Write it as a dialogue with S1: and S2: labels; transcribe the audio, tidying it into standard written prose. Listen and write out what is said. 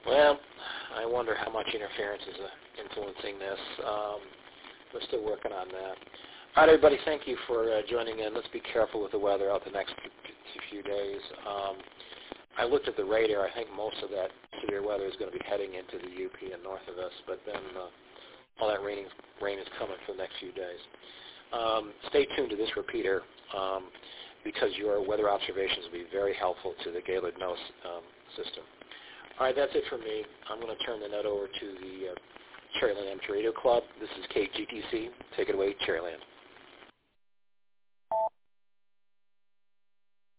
S1: Well, I wonder how much interference is influencing this. We're still working on that. All right, everybody, thank you for joining in. Let's be careful with the weather out the next few days. I looked at the radar. I think most of that severe weather is going to be heading into the UP and north of us, but then all that rain is coming for the next few days. Stay tuned to this repeater because your weather observations will be very helpful to the Gaylord NOAA system. All right, that's it for me. I'm going to turn the net over to the Cherryland Amateur Radio Club. This is KGTC. Take it away, Cherryland.